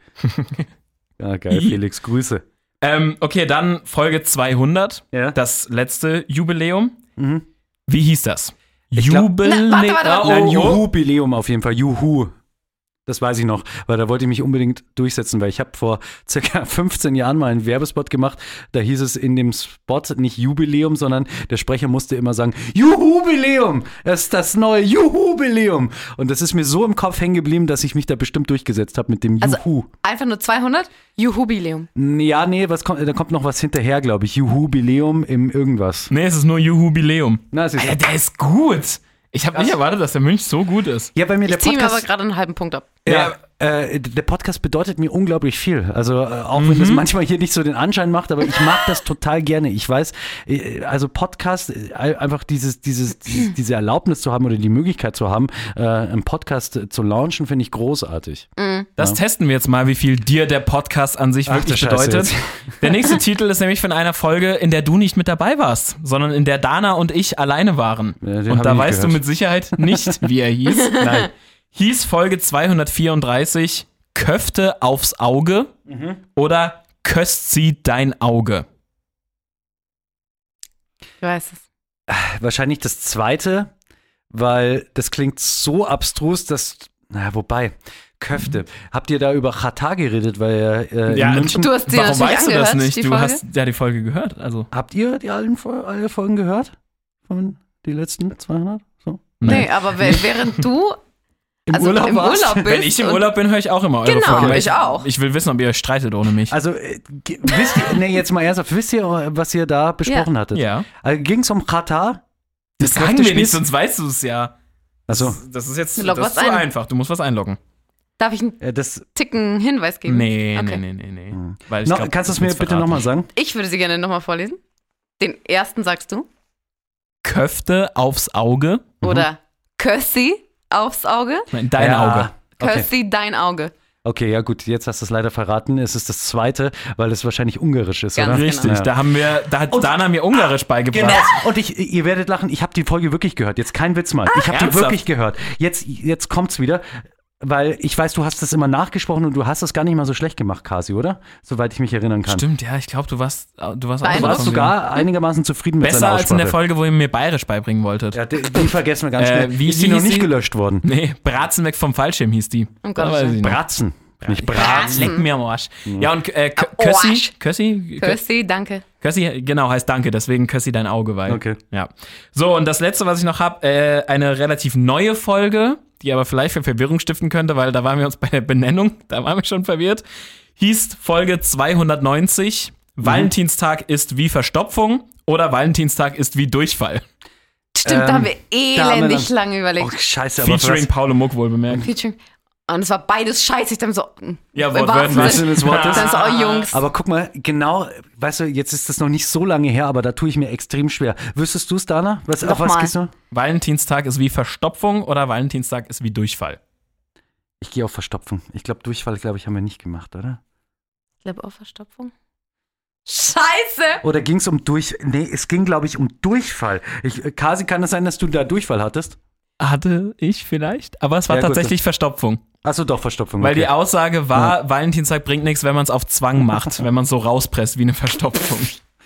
Ja, geil, Felix, Grüße.
Ähm, okay, dann Folge zweihundert,
Ja.
das letzte Jubiläum.
Mhm.
Wie hieß das?
glaub-
Jubiläum.
Na, warte, warte, warte.
Oh,
Nein,
oh.
Juhubiläum auf jeden Fall. Juhu. Das weiß ich noch, weil da wollte ich mich unbedingt durchsetzen, weil ich habe vor circa fünfzehn Jahren mal einen Werbespot gemacht. Da hieß es in dem Spot nicht Jubiläum, sondern der Sprecher musste immer sagen, Juhubiläum, das ist das neue Juhubiläum. Und das ist mir so im Kopf hängen geblieben, dass ich mich da bestimmt durchgesetzt habe mit dem
Also-
Juhu.
Einfach nur zweihundert? Juhubiläum.
Ja, nee, was kommt, da kommt noch was hinterher, glaube ich. Juhubiläum im irgendwas.
Nee, es ist nur Jubiläum.
Na, siehst du.
Alter, der ist gut. Ich habe nicht erwartet, dass der Mönch so gut ist.
Ja, bei mir der
Ich ziehe mir aber
Podcast.
gerade einen halben Punkt ab.
Ja, äh, der Podcast bedeutet mir unglaublich viel. Also äh, auch wenn das manchmal hier nicht so den Anschein macht, aber ich mag das total gerne. Ich weiß, äh, also Podcast, äh, einfach dieses, dieses, dieses, diese Erlaubnis zu haben oder die Möglichkeit zu haben, äh, einen Podcast zu launchen, finde ich großartig.
Das
Ja.
testen wir jetzt mal, wie viel dir der Podcast an sich
Ach,
wirklich
du Scheiße
bedeutet.
jetzt.
Der nächste Titel ist nämlich von einer Folge, in der du nicht mit dabei warst, sondern in der Dana und ich alleine waren.
Ja, den hab
und
ich
da
nicht
weißt du
gehört.
mit Sicherheit nicht, wie er hieß. Nein. Hieß Folge zweihundertvierunddreißig Köfte aufs Auge oder Köst sie dein Auge?
Ich weiß es.
Wahrscheinlich das zweite, weil das klingt so abstrus, dass, naja, wobei, Köfte. Habt ihr da über Chata geredet, weil äh, in
Ja,
München,
Du hast sie
Warum
natürlich
weißt du das
angehört,
nicht?
die
Du
Folge?
hast ja die Folge gehört. Also.
habt ihr die allen Fol- alle Folgen gehört? Von die letzten zweihundert? So?
Nee, aber we- während du
Im
also
Urlaub
im
warst?
Urlaub bist.
Wenn ich im
und-
Urlaub bin, höre ich auch immer eure
Genau,
Folge. weil
ich auch.
Ich will wissen, ob ihr euch streitet ohne mich.
Also, äh, ge- wisst ihr, nee, jetzt mal ernsthaft, wisst ihr, was ihr da besprochen hattet?
ja.
Also, ging es um Chata?
Das sagen wir
Kräftespiel?
nicht, sonst weißt du es ja.
Also,
Das ist jetzt
Log
das ist
was
zu
ein.
einfach. Du musst was einloggen.
Darf ich einen
äh, das,
Ticken Hinweis geben?
Nee,
Okay.
nee, nee, nee, nee. Weil ich
no,
glaub,
kannst du es
das
mir
wird's
bitte
verraten.
nochmal sagen?
Ich würde sie gerne nochmal vorlesen. Den ersten sagst du.
Köfte aufs Auge.
Oder Kössi aufs Auge.
Nein, dein
Ja,
Auge.
Okay.
Kössi dein Auge.
Okay, ja gut, jetzt hast du es leider verraten. Es ist das zweite, weil es wahrscheinlich ungarisch ist,
Ganz
oder?
genau.
Richtig,
Ja.
da haben wir, da hat
Und-
Dana mir Ungarisch beigebracht.
Genau. Und ich, ihr werdet lachen, ich habe die Folge wirklich gehört. Jetzt kein Witz mal. Ich habe die
ernsthaft?
wirklich gehört. Jetzt, jetzt kommt's wieder. Weil ich weiß, du hast das immer nachgesprochen und du hast das gar nicht mal so schlecht gemacht, Kasi, oder? Soweit ich mich erinnern kann.
Stimmt, ja, ich glaube, du warst, du warst
Du
auch
Beeindruckend.
warst
von mir.
sogar einigermaßen zufrieden mit
besser
seiner
als
Aussprache.
in der Folge, wo ihr mir Bayerisch beibringen wolltet.
Ja, die, die vergessen wir ganz
Äh,
schnell.
wie-
ist die
wie
noch
hieß
nicht
sie?
gelöscht worden?
Nee, Bratzen weg vom Fallschirm hieß die.
Um
Da
Gottes
weiß
Willen.
ich noch.
Bratzen, nicht
Bratzen.
Braten.
Leck mir am Arsch. Ja, und äh, Kö-
Am
Kössi,
Arsch.
Kössi, Kö-
Kössi, danke.
Kössi, genau, heißt Danke, deswegen Kössi dein Auge, weil.
Okay.
Ja. So, und das letzte, was ich noch habe, äh, eine relativ neue Folge, die aber vielleicht für Verwirrung stiften könnte, weil da waren wir uns bei der Benennung, da waren wir schon verwirrt. Hieß Folge zweihundertneunzig, Valentinstag ist wie Verstopfung oder Valentinstag ist wie Durchfall.
Stimmt, da haben wir
Ähm, da haben wir
elendig
dann-
lange
Oh,
überlegt.
scheiße, aber
Featuring
was,
Paul Muck wohl bemerkt.
Featuring. Und es war beides scheiße. Ich dachte mir so,
Ja,
im
wortwörtlich.
wahrsten Sinne.
des Wortes.
Dann so, oh Jungs.
aber guck mal, genau, weißt du, jetzt ist das noch nicht so lange her, aber da tue ich mir extrem schwer. Wüsstest du es, Dana? Was, auf was
Nochmal.
gehst du?
Valentinstag ist wie Verstopfung oder Valentinstag ist wie Durchfall.
Ich gehe auf Verstopfung. Ich glaube, Durchfall, glaube ich, haben wir nicht gemacht, oder?
Ich glaube auf Verstopfung. Scheiße!
Oder ging es um Durch... Nee, es ging, glaube ich, um Durchfall. Ich, Kasi, kann es sein, dass du da Durchfall hattest?
Hatte ich vielleicht, aber es war
Ja, gut,
tatsächlich Verstopfung.
Achso, doch, Verstopfung.
Weil
okay.
die Aussage war, Valentinstag bringt nichts, wenn man es auf Zwang macht, wenn man es so rauspresst wie eine Verstopfung.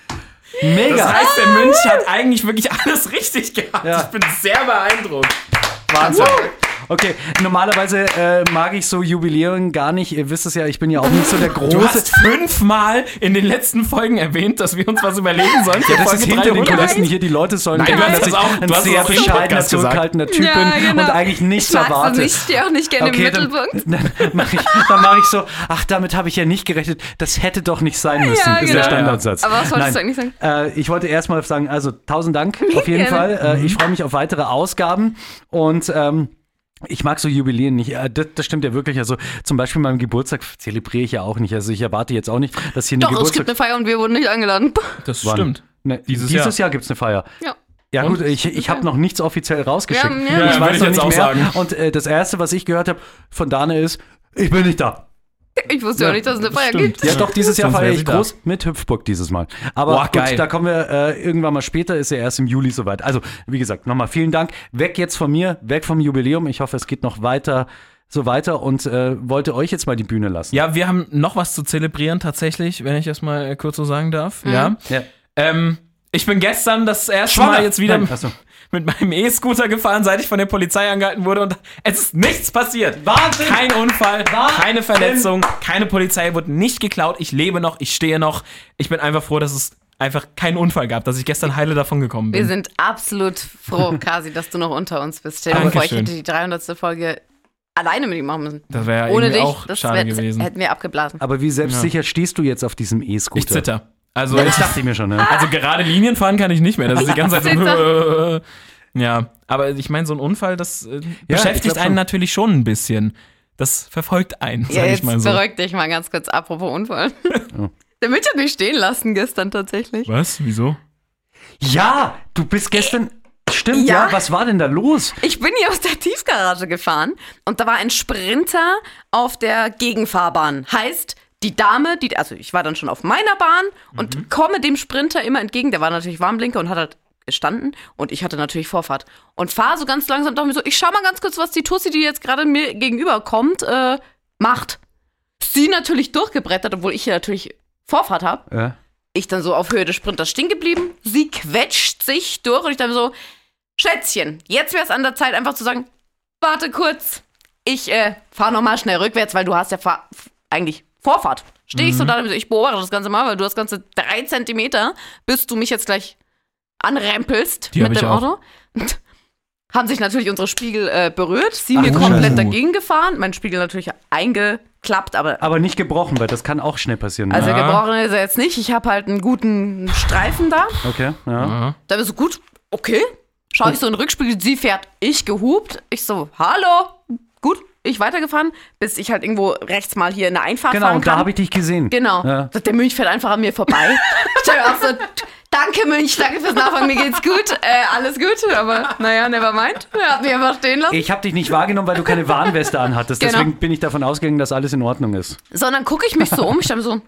Mega!
Das heißt, der Mönch hat eigentlich wirklich alles richtig gehabt.
Ja.
Ich bin sehr beeindruckt.
Wahnsinn. Okay, normalerweise äh, mag ich so Jubiläen gar nicht. Ihr wisst es ja, ich bin ja auch nicht so der große...
Du hast fünfmal in den letzten Folgen erwähnt, dass wir uns was überlegen sollen. für
Ja, das ist
Folge
hinter den
dreihundert.
Kulissen hier. Die Leute sollen
Nein,
denken,
du hast
dass
das
ich
auch-
ein
du hast
sehr
das auch im
bescheidener,
Podcast gesagt.
zurückhaltender Typ
Ja,
bin
genau.
und eigentlich nichts
Ich mag's so
erwarte.
nicht, stehe auch nicht gerne im Mittelpunkt.
Dann, dann mache ich, dann mach ich so, ach, damit habe ich ja nicht gerechnet. Das hätte doch nicht sein müssen,
Ja,
ist
genau.
der Standardsatz.
Aber was wolltest
Nein.
du eigentlich sagen?
Äh, ich wollte erstmal sagen, also tausend Dank auf jeden
Gerne.
Fall. Äh, ich freue mich auf weitere Ausgaben und ähm, ich mag so Jubiläen nicht. Äh, Das, das stimmt ja wirklich. Also zum Beispiel meinem Geburtstag zelebriere ich ja auch nicht. Also ich erwarte jetzt auch nicht, dass hier eine
Doch, es
Geburtstag...
gibt eine Feier und wir wurden nicht eingeladen.
Das
Wann?
stimmt.
Ne,
Dieses
dieses,
Jahr.
Jahr, gibt es eine Feier.
Ja.
Ja
Und?
gut, ich, ich habe noch nichts offiziell rausgeschickt.
Ja, ja.
ich
Ja,
weiß
würde ich
noch
jetzt
nicht
auch
mehr.
sagen.
Und äh, das Erste, was ich gehört habe von Dana ist, ich bin nicht da.
Ich wusste ja,
Ja,
nicht, dass es eine Feier
stimmt.
gibt.
Ja, doch, dieses Jahr
Sonst
feiere
wäre
ich
sie da.
groß mit Hüpfburg dieses Mal. Aber
Boah,
gut,
geil.
da kommen wir äh, irgendwann mal später, ist ja erst im Juli soweit. Also, wie gesagt, nochmal vielen Dank. Weg jetzt von mir, weg vom Jubiläum. Ich hoffe, es geht noch weiter, so weiter und äh, wollte euch jetzt mal die Bühne lassen.
Ja, wir haben noch was zu zelebrieren tatsächlich, wenn ich das mal kurz so sagen darf. Ja.
Ja.
Ähm, ich bin gestern das erste
Schwanger.
Mal jetzt wieder
Nein, achso.
mit meinem E-Scooter gefahren, seit ich von der Polizei angehalten wurde und es ist nichts passiert.
Wahnsinn!
Kein Unfall,
Wahnsinn!
keine Verletzung, keine Polizei wurde nicht geklaut. Ich lebe noch, ich stehe noch. Ich bin einfach froh, dass es einfach keinen Unfall gab, dass ich gestern heile davon gekommen bin.
Wir sind absolut froh, Kasi, dass du noch unter uns bist. Stell dir vor, ich
Dankeschön.
hätte die dreihundertste Folge alleine mit ihm machen müssen.
Das wäre
Ohne
irgendwie
dich,
auch
das
schade
wär,
gewesen.
hätten wir abgeblasen.
Aber wie selbstsicher stehst du jetzt auf diesem E-Scooter?
Ich zitter. Also,
Ja, das dachte ich mir schon, ne?
also gerade Linien fahren kann ich nicht mehr. Das ist die ganze Zeit so. Ja, aber ich meine, so ein Unfall, das äh, beschäftigt
glaub schon.
einen natürlich schon ein bisschen. das verfolgt einen, sag
Ja,
ich
jetzt
mal so.
beruhig dich mal ganz kurz, apropos Unfall. Der Milch hat mich stehen lassen gestern tatsächlich.
Was? Wieso?
Ja, du bist gestern. Stimmt,
Ja.
ja. Was war denn da los?
Ich bin hier aus der Tiefgarage gefahren und da war ein Sprinter auf der Gegenfahrbahn. Heißt, die Dame, die, also ich war dann schon auf meiner Bahn und
Mhm.
komme dem Sprinter immer entgegen. Der war natürlich Warnblinker und hat halt gestanden und ich hatte natürlich Vorfahrt. Und fahre so ganz langsam, dachte mir so, ich schau mal ganz kurz, was die Tussi, die jetzt gerade mir gegenüber kommt, äh, macht. Sie natürlich durchgebrettert, obwohl ich hier natürlich Vorfahrt habe.
Ja.
Ich dann so auf Höhe des Sprinters stehen geblieben. Sie quetscht sich durch und ich dann so, Schätzchen, jetzt wäre es an der Zeit, einfach zu sagen, warte kurz, ich äh, fahre nochmal schnell rückwärts, weil du hast ja fahr- eigentlich Vorfahrt. Stehe ich so da, ich beobachte das Ganze mal, weil du hast ganze drei Zentimeter, bis du mich jetzt gleich anrempelst
Die hab
mit
ich
dem
auch.
Auto. Haben sich natürlich unsere Spiegel äh, berührt, sie
Ach,
mir
du
komplett
Scheiße.
dagegen gefahren, mein Spiegel natürlich eingeklappt, aber
Aber nicht gebrochen, weil das kann auch schnell passieren.
also
ne?
Ja.
gebrochen ist er jetzt nicht. Ich habe halt einen guten Streifen da.
Okay, ja.
Aha.
Da bin ich so, gut, okay. Schau ich so in den Rückspiegel, sie fährt, ich gehupt. Ich so, hallo, gut, ich weitergefahren, bis ich halt irgendwo rechts mal hier in der Einfahrt
Genau,
fahren
und da
kann.
habe ich dich gesehen.
Genau.
Ja.
Der Münch fährt einfach an mir vorbei. Ich dachte auch so, danke Münch, danke fürs Nachfragen, mir geht's gut, äh, alles gut. Aber naja, never mind. Er hat mich einfach stehen lassen.
Ich habe dich nicht wahrgenommen, weil du keine Warnweste anhattest.
Genau.
Deswegen bin ich davon ausgegangen, dass alles in Ordnung ist.
So, und dann gucke ich mich so um. Ich dachte mir so,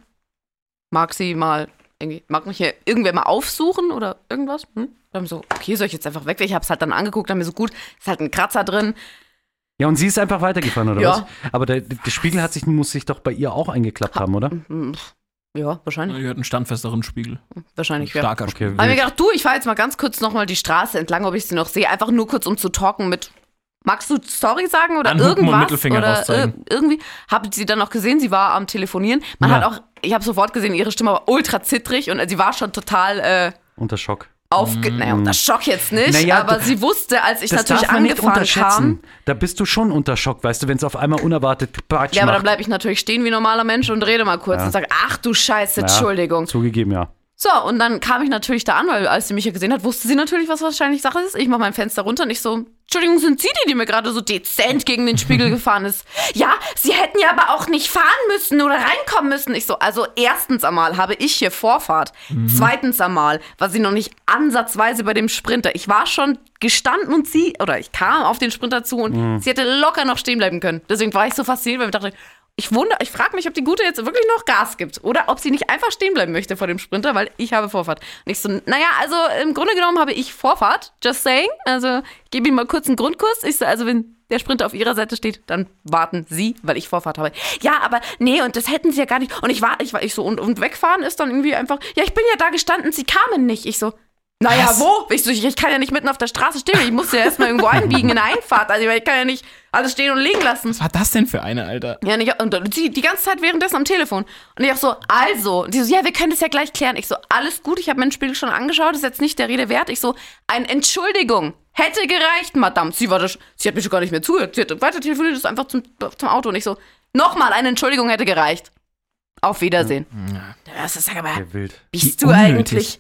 mag sie mal, irgendwie, mag mich hier irgendwer mal aufsuchen oder irgendwas? Hm? Dann so, okay, soll ich jetzt einfach weg? Ich habe es halt dann angeguckt, dann mir so, gut, ist halt ein Kratzer drin.
Ja, und sie ist einfach weitergefahren, oder
Ja.
was? Aber der, der Spiegel hat sich, muss sich doch bei ihr auch eingeklappt haben, oder?
Hm, Ja, wahrscheinlich.
Die hat einen standfesteren Spiegel.
Wahrscheinlich, ja.
Starker
Okay,
Spiegel.
Habe mir
wild.
gedacht, du, ich fahre jetzt mal ganz kurz nochmal die Straße entlang, ob ich sie noch sehe. Einfach nur kurz, um zu talken mit. Magst du sorry sagen oder
Anhupen und
irgendwas?
Mittelfinger
oder
rauszeigen.
ir- irgendwie. Habe sie dann noch gesehen, sie war am Telefonieren. Man
Ja.
hat auch, ich habe sofort gesehen, ihre Stimme war ultra zittrig und sie war schon total äh,
Unter Schock.
aufge... Naja, unter Schock jetzt nicht,
Naja,
aber
du-
sie wusste, als ich
Das
natürlich
darf man nicht
angefahren
unterschätzen.
kam.
Da bist du schon unter Schock, weißt du, wenn es auf einmal unerwartet Batsch
Ja, aber dann
macht.
bleibe ich natürlich stehen wie ein normaler Mensch und rede mal kurz
Ja.
und sage, ach du Scheiße,
Ja,
Entschuldigung.
Zugegeben, ja.
So, und dann kam ich natürlich da an, weil als sie mich ja gesehen hat, wusste sie natürlich, was wahrscheinlich Sache ist. Ich mache mein Fenster runter und ich so, Entschuldigung, sind Sie die, die mir gerade so dezent gegen den Spiegel gefahren ist? Ja, Sie hätten ja aber auch nicht fahren müssen oder reinkommen müssen. Ich so, also erstens einmal habe ich hier Vorfahrt. Zweitens einmal war sie noch nicht ansatzweise bei dem Sprinter. Ich war schon gestanden und sie, oder ich kam auf den Sprinter zu und sie hätte locker noch stehen bleiben können. Deswegen war ich so fasziniert, weil ich dachte, ich wundere, ich frage mich, ob die Gute jetzt wirklich noch Gas gibt oder ob sie nicht einfach stehen bleiben möchte vor dem Sprinter, weil ich habe Vorfahrt. Und ich so, naja, also im Grunde genommen habe ich Vorfahrt, just saying. Also ich gebe ihm mal kurz einen Grundkurs. Ich so, also wenn der Sprinter auf ihrer Seite steht, dann warten Sie, weil ich Vorfahrt habe. Ja, aber nee, und das hätten Sie ja gar nicht. Und ich war, ich war, ich so, und, und wegfahren ist dann irgendwie einfach, ja, ich bin ja da gestanden, Sie kamen nicht. Ich so, naja,
Was?
wo? Ich, so, ich, ich kann ja nicht mitten auf der Straße stehen. Ich musste ja erstmal irgendwo einbiegen in der Einfahrt. Also ich kann ja nicht alles stehen und liegen lassen.
Was war das denn für eine, Alter?
Ja, und, ich, und sie die ganze Zeit währenddessen am Telefon. Und ich auch so, also. Und die so, ja, wir können das ja gleich klären. Ich so, alles gut, ich habe meinen Spiegel schon angeschaut, ist jetzt nicht der Rede wert. Ich so, eine Entschuldigung hätte gereicht, Madame. Sie war das, sie hat mir schon gar nicht mehr zugehört. Sie hat weiter telefoniert, ist einfach zum, zum Auto. Und ich so, nochmal, eine Entschuldigung hätte gereicht. Auf Wiedersehen. Das ist, sag aber,
Ja, wild.
bist
Wie
du
unnötig.
eigentlich...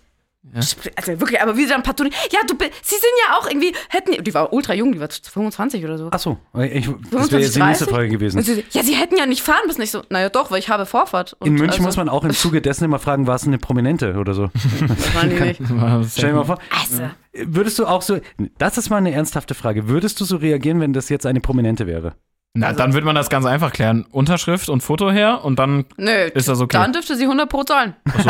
Also wirklich, aber wie sie dann partout. Ja, du, bi- sie sind ja auch irgendwie, hätten, die war ultra jung, die war fünfundzwanzig oder so.
Ach so, ich, das wäre
fünfundzwanzig,
jetzt die nächste
dreißig?
Frage
Und
gewesen.
sie, ja, sie hätten ja nicht fahren müssen. Ich so, naja doch, weil ich habe Vorfahrt. Und
In München
also,
muss man auch im Zuge dessen immer fragen, war es eine Prominente oder so.
Waren die nicht.
Stell dir mal vor.
Also,
Würdest du auch so, das ist mal eine ernsthafte Frage, würdest du so reagieren, wenn das jetzt eine Prominente wäre?
Na, dann wird man das ganz einfach klären. Unterschrift und Foto her und dann
nö,
ist das okay.
dann dürfte sie hundert Pro zahlen. Ach so.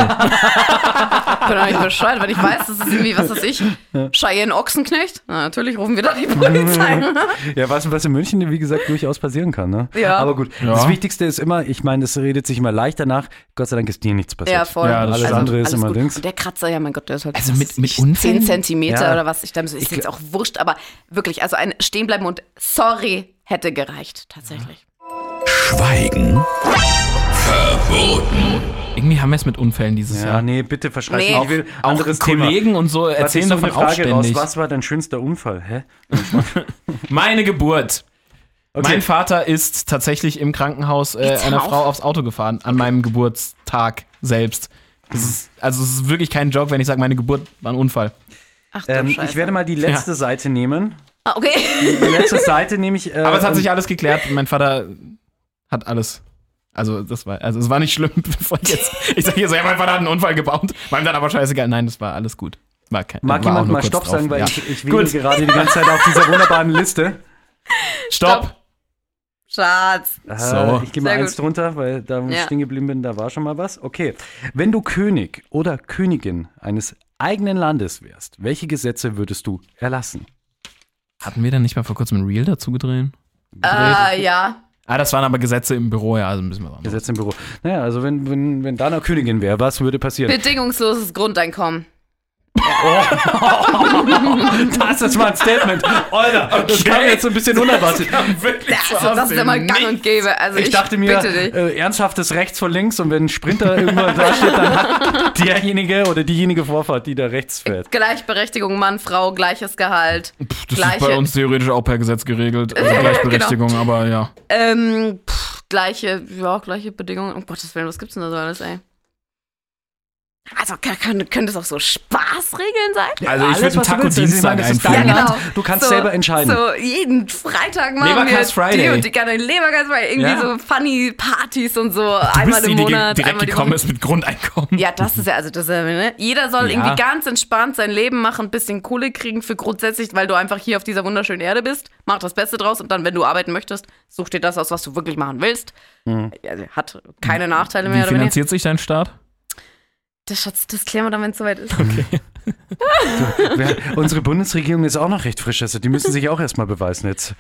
Ich bin doch nicht Bescheid, weil ich weiß, das ist irgendwie, was weiß ich, Cheyenne Ochsenknecht. Na, natürlich rufen wir da die Polizei.
Ja, was, was in München, wie gesagt, durchaus passieren kann. Ne?
Ja.
Aber gut,
Ja.
das Wichtigste ist immer, ich meine, es redet sich immer leicht danach, Gott sei Dank ist dir nichts passiert.
Ja, voll.
Ja, das
Alles
stimmt.
andere ist
alles
immer
gut.
Dings.
Und der Kratzer, ja, mein Gott, der ist halt
Also mit- mit
zehn
Unfällen?
Zentimeter
Ja.
oder was. Ich glaube, ist jetzt auch wurscht, aber wirklich, also ein Stehenbleiben und sorry hätte gereicht, tatsächlich.
Schweigen verboten.
Irgendwie haben wir es mit Unfällen dieses
Ja,
Jahr.
nee, bitte verschreib
Nee.
mich. Ich will
Auch
anderes Thema.
Kollegen und so
Was
erzählen
ist so
davon
eine
auch
Frage raus?
ständig.
Was war dein schönster Unfall? Hä?
Meine Geburt.
Okay.
Mein Vater ist tatsächlich im Krankenhaus äh,
Jetzt hör
einer
auf.
Frau aufs Auto gefahren, an meinem Geburtstag selbst. Das ist, also es ist wirklich kein Joke, wenn ich sage, meine Geburt war ein Unfall.
Ach du
Ähm,
Scheiße.
ich werde mal die letzte Seite nehmen.
Ah, okay.
Die letzte Seite nehme ich. Äh,
Aber es hat
und-
sich alles geklärt. Mein Vater hat alles. Also, das war, also es war nicht schlimm. Bevor ich jetzt, ich sage jetzt, ja, mein Vater hat einen Unfall gebaut. War ihm dann aber scheißegal. Nein, das war alles gut. War kein,
Mag
war auch
jemand
nur
mal
kurz
Stopp
drauf.
sagen, weil
Ja.
ich, ich wähle
Gut.
gerade die ganze Zeit auf dieser wunderbaren Liste.
Stopp.
Schatz.
Äh,
So.
Ich gehe mal
Sehr
eins
gut.
drunter, weil da wo ich
Ja.
stehen geblieben bin, da war schon mal was. Okay. Wenn du König oder Königin eines eigenen Landes wärst, welche Gesetze würdest du erlassen?
Hatten wir dann nicht mal vor kurzem ein Reel dazu gedreht?
Äh, ja.
Ah, das waren aber Gesetze im Büro, ja, also müssen wir was
Gesetze im Büro. Naja, also wenn, wenn, wenn Dana Königin wäre, was würde passieren?
Bedingungsloses Grundeinkommen.
Das ist mal ein Statement. Alter, das kam jetzt so ein bisschen unerwartet.
Wirklich
Das, das ist immer gang und gäbe. Also ich,
Ich dachte mir,
bitte dich.
äh, ernsthaftes rechts vor links und wenn ein Sprinter irgendwo da steht, dann hat derjenige oder diejenige Vorfahrt, die da rechts fährt.
Gleichberechtigung, Mann, Frau, gleiches Gehalt.
Pff, das
Gleiche-
ist bei uns theoretisch auch per Gesetz geregelt. Also Gleichberechtigung, aber ja.
Ähm, pff, gleiche, ja, gleiche Bedingungen. Um Gottes Willen, was gibt's denn da so alles, ey? Also, kann, kann, könnte es auch so Spaßregeln sein?
Also ich
Alles,
würde einen
was du
Taco
willst. Also ich meine,
Dienstag
das ist
einführen.
dein
Ja,
Land.
genau.
Du kannst
So-
selber entscheiden.
So, jeden Freitag machen
Leberkas
wir
Friday.
die und die gerne Leberkas Friday. Irgendwie
Ja.
so funny Partys und so.
Du
Einmal
bist die,
im
die
Monat,
direkt
einmal die
gekommen
Woche.
ist mit Grundeinkommen.
Ja, das ist ja, also das ist ja, ne? Jeder soll
Ja.
irgendwie ganz entspannt sein Leben machen, ein bisschen Kohle kriegen für grundsätzlich, weil du einfach hier auf dieser wunderschönen Erde bist. Mach das Beste draus und dann, wenn du arbeiten möchtest, such dir das aus, was du wirklich machen willst. Also, hat keine Nachteile mehr.
Wie
oder weniger.
finanziert sich dein Staat?
Das, Schatz, das klären wir dann, wenn es soweit ist.
Wir, unsere Bundesregierung ist auch noch recht frisch, also die müssen sich auch erstmal beweisen jetzt.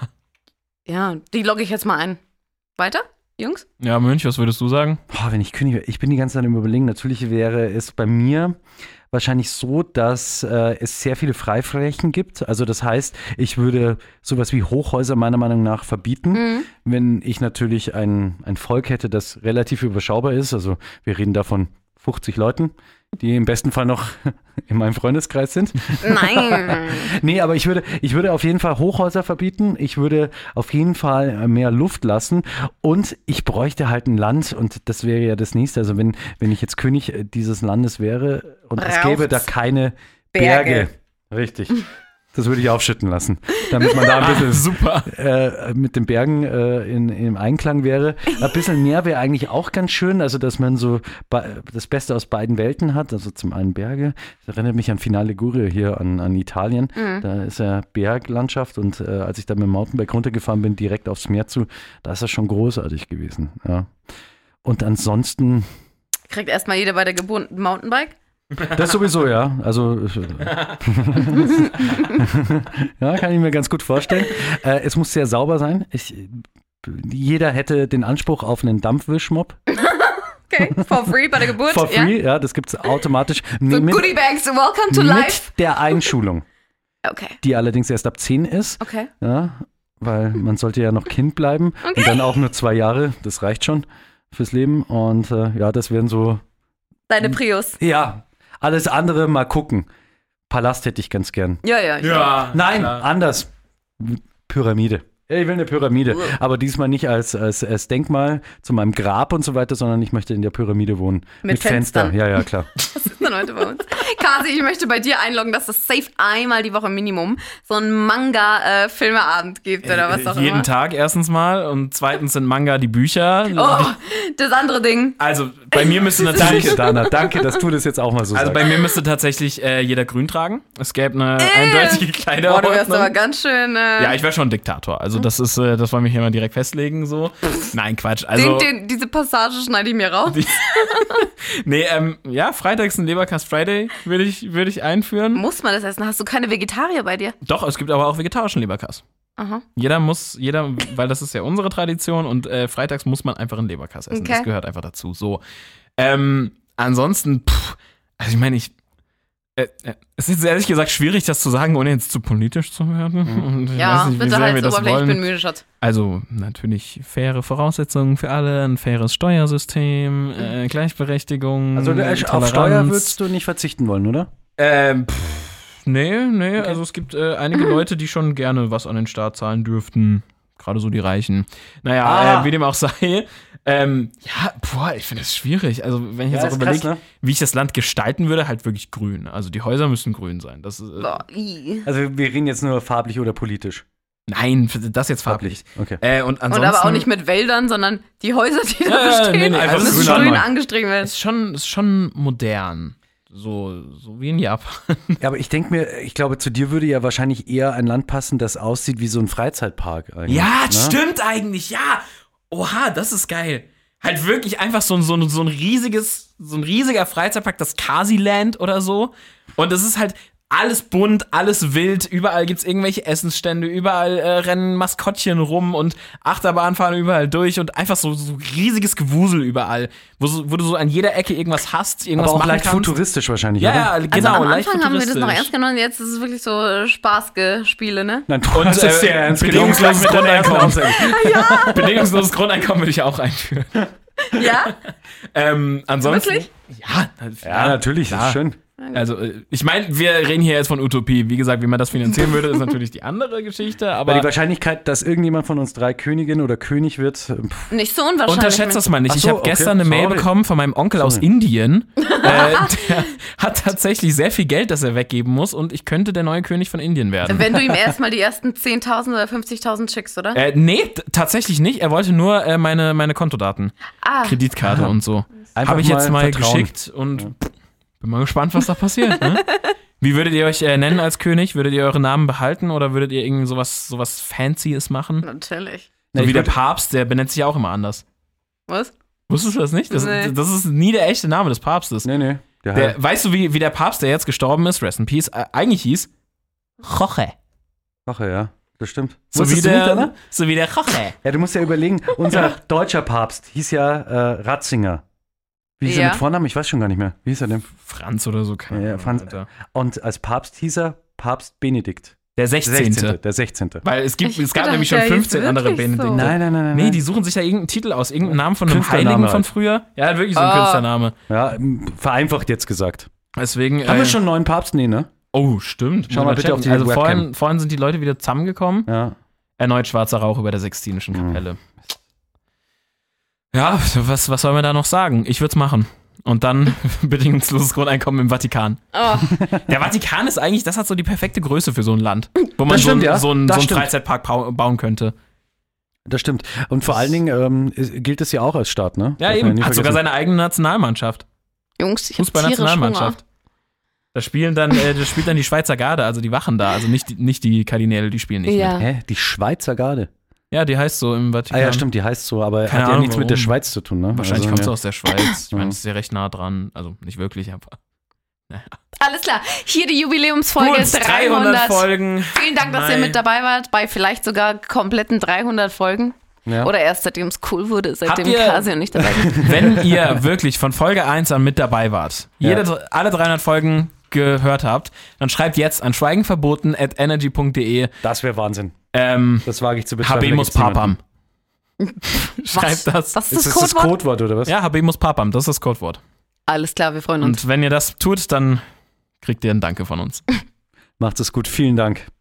Ja, die logge ich jetzt mal ein. Weiter, Jungs?
Ja, Mönch, was würdest du sagen?
Boah, wenn ich König wäre, ich bin die ganze Zeit im Überlegen, natürlich wäre es bei mir wahrscheinlich so, dass äh, es sehr viele Freiflächen gibt. Also das heißt, ich würde sowas wie Hochhäuser meiner Meinung nach verbieten,
Mhm.
wenn ich natürlich ein, ein Volk hätte, das relativ überschaubar ist. Also wir reden davon fünfzig Leuten, die im besten Fall noch in meinem Freundeskreis sind.
Nein.
Nee, aber ich würde, ich würde auf jeden Fall Hochhäuser verbieten. Ich würde auf jeden Fall mehr Luft lassen. Und ich bräuchte halt ein Land. Und das wäre ja das Nächste. Also wenn, wenn ich jetzt König dieses Landes wäre und es gäbe da
Braucht's
keine Berge.
Berge.
Richtig. Das würde ich aufschütten lassen, damit man da ein bisschen
Super.
äh, mit den Bergen äh, in, im Einklang wäre. Ein bisschen mehr wäre eigentlich auch ganz schön, also dass man so be- das Beste aus beiden Welten hat. Also zum einen Berge, das erinnert mich an Finale Ligure hier an, an Italien.
Mhm.
Da ist ja Berglandschaft und äh, als ich da mit dem Mountainbike runtergefahren bin, direkt aufs Meer zu, da ist das schon großartig gewesen. Ja. Und ansonsten,
Kriegt erstmal jeder bei der Geburt ein Mountainbike.
das sowieso, ja. Also ja, kann ich mir ganz gut vorstellen. Äh, es muss sehr sauber sein. Ich, jeder hätte den Anspruch auf einen Dampfwischmopp.
Okay, for free bei der Geburt.
For free, ja, das gibt es automatisch.
Ja?
Nee,
So
mit,
Goodie Bags, welcome to life.
mit der Einschulung,
Okay,
die allerdings erst ab zehn ist.
okay.
Ja, weil man sollte ja noch Kind bleiben.
Okay.
Und dann auch nur zwei Jahre. Das reicht schon fürs Leben. Und äh, ja, das wären so,
Deine Prius.
ja, alles andere mal gucken. Palast hätte ich ganz gern.
Ja, ja. ich
Ja.
Nein,
klar.
anders. Pyramide. Ich will eine Pyramide, aber diesmal nicht als, als, als Denkmal zu meinem Grab und so weiter, sondern ich möchte in der Pyramide wohnen.
Mit Fenstern.
Ja, ja, klar.
Was ist denn heute bei uns? Kasi, ich möchte bei dir einloggen, dass es safe einmal die Woche Minimum so einen Manga-Filmeabend gibt oder was auch
Jeden
immer.
Tag erstens mal und zweitens sind Manga die Bücher.
Oh, das andere Ding.
Also bei mir müsste natürlich
Danke, Dana, danke, dass du das jetzt auch mal so
Also
sagst.
bei mir müsste tatsächlich äh, jeder grün tragen. Es gäbe eine eindeutige
Boah, du wärst aber
Kleiderordnung.
ganz schön. Äh,
Ja, ich wäre schon ein Diktator. Also das ist, äh, das wollen wir hier mal direkt festlegen so. Nein, Quatsch. Also
den, den, diese Passage schneide ich mir raus.
nee, ähm, ja, freitags ein Leberkas Friday würde ich, würde ich einführen.
Muss man das essen? Hast du keine Vegetarier bei dir?
Doch, es gibt aber auch vegetarischen Leberkas.
Aha.
Jeder muss, jeder, weil das ist ja unsere Tradition und äh, freitags muss man einfach einen Leberkas essen.
Okay.
Das gehört einfach dazu. So. Ähm, ansonsten, pff, also ich meine, ich. Äh, äh, es ist ehrlich gesagt schwierig, das zu sagen, ohne jetzt zu politisch zu werden. Und ich
Ja,
weiß nicht, wie
bitte
sehr wir
halt
das
oberflächlich, ich bin
wollen.
müde, Schatz.
Also natürlich faire Voraussetzungen für alle, ein faires Steuersystem, äh, Gleichberechtigung.
Also äh, auf
Toleranz.
Steuer würdest du nicht verzichten wollen, oder?
Ähm, pff, nee, nee, also es gibt äh, einige Leute, die schon gerne was an den Staat zahlen dürften. gerade so die Reichen. Naja,
Ah.
äh, wie dem auch sei. Ähm, ja, boah, ich finde das schwierig. Also, wenn ich jetzt
Ja,
auch
ist krass,
überlege,
ne?
wie ich das Land gestalten würde, halt wirklich grün. Also, die Häuser müssen grün sein. Das ist, äh,
Boah, i.
Also wir reden jetzt nur farblich oder politisch.
nein, das jetzt farblich.
Okay.
Äh, und
Und
ansonsten
aber auch nicht mit Wäldern, sondern die Häuser, die da
Ja, ja,
stehen,
nee, nee, einfach
müssen
grün
grün
anmalen.
angestrichen werden.
ist schon, ist schon modern. So, so wie in Japan.
Ja, aber ich denke mir, ich glaube, zu dir würde ja wahrscheinlich eher ein Land passen, das aussieht wie so ein Freizeitpark eigentlich.
Ja,
ne?
stimmt eigentlich, ja. Oha, das ist geil. Halt wirklich einfach so ein, so ein, so ein riesiges, so ein riesiger Freizeitpark, das Casiland oder so. Und es ist halt alles bunt, alles wild. Überall gibt's irgendwelche Essensstände, überall äh, rennen Maskottchen rum und Achterbahn fahren überall durch und einfach so, so riesiges Gewusel überall, wo, so, wo du so an jeder Ecke irgendwas hast, irgendwas
Aber auch
machen
leicht
kannst.
futuristisch wahrscheinlich,
Ja,
oder?
ja,
Also
genau,
am
leicht
Anfang haben wir das noch
futuristisch.
ernst genommen, jetzt ist es wirklich so äh, Spaßgespiele, ne?
Nein, du
Und
hast es sehr
äh,
ernst genommen.
bedingungsloses Grundeinkommen.
Ja.
Bedingungsloses Grundeinkommen würde ich auch einführen.
Ja?
Ähm, ansonsten.
Wirklich?
Ja,
Ja, natürlich, das
klar.
ist schön.
Also, äh, ich meine, wir reden hier jetzt von Utopie. Wie gesagt, wie man das finanzieren würde, ist natürlich die andere Geschichte.
Aber
Aber
die Wahrscheinlichkeit, dass irgendjemand von uns drei Königin oder König wird, pff,
Nicht so unwahrscheinlich.
unterschätzt das mal nicht.
Ach
Ich
so,
habe
okay,
gestern eine Mail
sorry.
bekommen von meinem Onkel aus
Sorry.
Indien. äh, der hat tatsächlich sehr viel Geld, das er weggeben muss. Und ich könnte der neue König von Indien werden.
Wenn du ihm erstmal die ersten zehntausend oder fünfzigtausend schickst, oder?
Äh, nee, t- tatsächlich nicht. Er wollte nur äh, meine, meine Kontodaten.
Ah,
Kreditkarte und so.
Einfach
Habe ich jetzt mal
vertrauen.
geschickt und pff, bin mal gespannt, was da passiert. Ne? Wie würdet ihr euch äh, nennen als König? Würdet ihr eure Namen behalten oder würdet ihr irgendwie sowas, sowas Fancyes machen?
natürlich.
So
ich
wie der
würd-
Papst, der benennt sich ja auch immer anders.
Was?
Wusstest du das nicht? Das,
Nee.
das ist nie der echte Name des Papstes.
Nee, nee. Der,
Der, weißt du, wie, wie der Papst, der jetzt gestorben ist, Rest in Peace, äh, eigentlich hieß? Jorge.
Woche, ja. Das stimmt.
So wie,
Wusstest du nicht,
der,
Anna?
so wie der Jorge.
Ja, du musst ja überlegen, unser deutscher Papst hieß ja äh, Ratzinger. Wie hieß
Ja.
er mit Vornamen? Ich weiß schon gar nicht mehr. Wie hieß er denn?
Franz oder so. Keine
Ja,
Ahnung,
Franz-
Alter.
Und als Papst hieß er Papst Benedikt.
Der
Der
sechzehnte.
Der sechzehnte.
Weil es, gibt,
Ich
es gab
gedacht,
nämlich schon
der hieß
fünfzehn andere
wirklich so.
Benedikte.
Nein, nein, nein, nein.
Nee,
nein.
die suchen sich ja irgendeinen Titel aus, irgendeinen Namen von einem
Künstlername
Heiligen von
halt.
früher. Ja, wirklich so ein
Oh.
Künstlername.
Ja, m, vereinfacht jetzt gesagt.
Deswegen.
Haben
äh,
wir schon einen neuen Papst? Nee, ne?
Oh, stimmt.
Schau
Muss
mal
ich
bitte
checken.
auf die
Also
Webcam.
vorhin, vorhin sind die Leute wieder zusammengekommen.
Ja.
Erneut schwarzer Rauch über der Sixtinischen
Mhm.
Kapelle. Ja, was, was soll man da noch sagen? Ich würde es machen. Und dann bedingungsloses Grundeinkommen im Vatikan.
Oh,
Der Vatikan ist eigentlich, das hat so die perfekte Größe für so ein Land. Wo man
Das
so,
stimmt,
ein,
ja.
so, ein,
Das
so einen
stimmt.
Freizeitpark bau- bauen könnte.
Das stimmt. Und vor allen Dingen ähm, ist- gilt es ja auch als Staat, ne?
Ja,
Darf man
eben.
nie
Hat sogar
vergessen.
seine eigene Nationalmannschaft.
Jungs, ich hab tierisch Hunger.
Fußballnationalmannschaft. Da spielen dann, äh, da spielt dann die Schweizer Garde, also die Wachen da, also nicht die, nicht die Kardinäle, die spielen nicht
Ja.
mit.
Hä? Die Schweizer Garde.
Ja, die heißt so im Vatikan.
Ah ja, stimmt, die heißt so, aber
Keine
hat ja
Ahnung,
nichts mit der
warum.
Schweiz zu tun, ne?
Wahrscheinlich
Also,
kommt sie
ja.
aus der Schweiz. Ich meine,
Mhm.
es ist ja recht nah dran. Also nicht wirklich, aber.
Alles klar. Hier die Jubiläumsfolge
Gut,
ist dreihundert.
Folgen.
Vielen Dank, dass ihr
Nein.
mit dabei wart, bei vielleicht sogar kompletten dreihundert Folgen.
Ja.
Oder erst seitdem es cool wurde, seitdem
Habt ihr-
Kasi und ich dabei sind.
Wenn ihr wirklich von Folge eins an mit dabei wart, jede, alle dreihundert Folgen gehört habt, dann schreibt jetzt an schweigenverboten at energy punkt de.
Das wäre Wahnsinn.
Ähm,
Das wage ich zu bezweifeln.
Habemus
Da gibt's niemanden.
Papam. Schreibt das.
Was ist
Ist
das
das das
Codewort?
Codewort oder was?
Ja, Habemus Papam, das ist das Codewort.
Alles klar, wir freuen uns.
Und wenn ihr das tut, dann kriegt ihr ein Danke von uns.
Macht es gut. Vielen Dank.